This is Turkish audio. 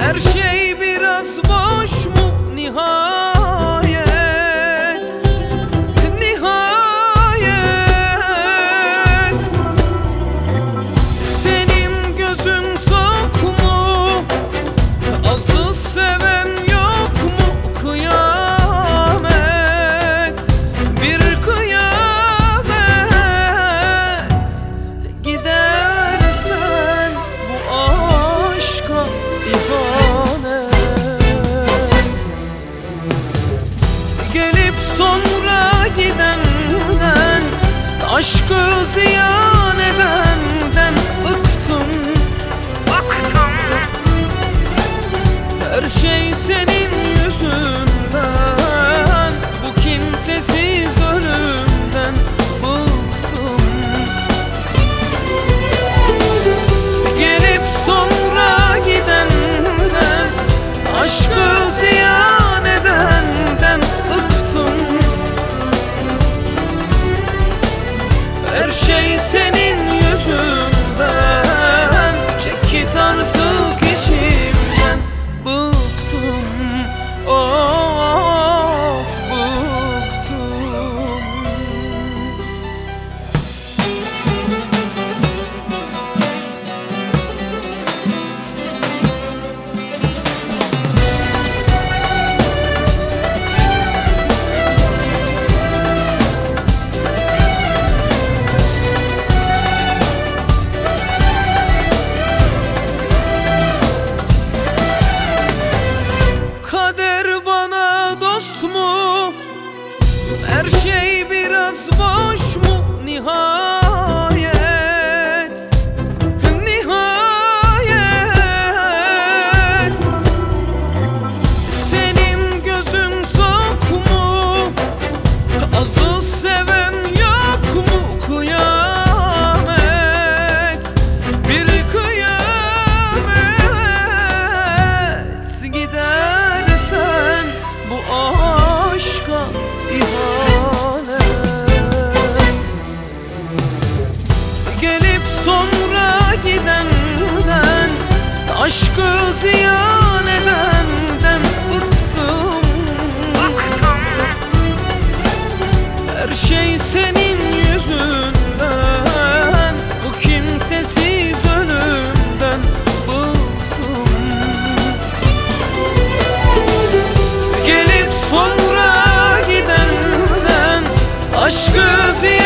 Her şey biraz boş mu nihayet? Nihayet senin gözün tok mu? Azı seven yok mu? Kıyamet, bir kıyamet. Gidersen bu aşka ihanet. Gelip sonra gidenden, aşkı ziyan edenden bıktım. Her şey senin yüzünden, bu kimsesiz ölümden bıktım. Gelip sonra gidenden, aşkı ziyan edenden bıktım. Her şey senin yüzünden, çek git artık içimden. Bıktım, of bıktım. Kader bana dost mu? Her şey biraz boş mu nihayet? Nihayet senin gözün tok mu? Azı seven yok mu? Kıyamet, bir kıyamet. Gidersen bu aşka ihanet. Gelip sonra gidenden, aşkı ziyan edenden bıktım. Her şey senin yüzünden, bu kimsesiz ölümden bıktım. Gelip sonra gidenden, aşkı ziyan